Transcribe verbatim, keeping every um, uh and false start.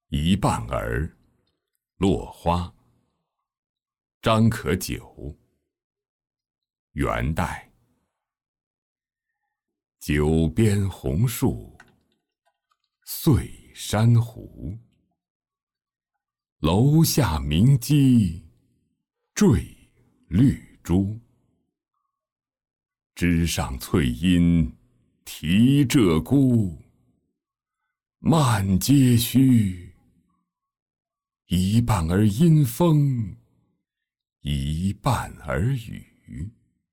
一半儿，落花。张可久。元代。九边红树碎珊瑚，楼下明鸡缀绿珠。枝上翠阴啼鹧鸪，漫阶须，一半儿阴风，一半儿雨。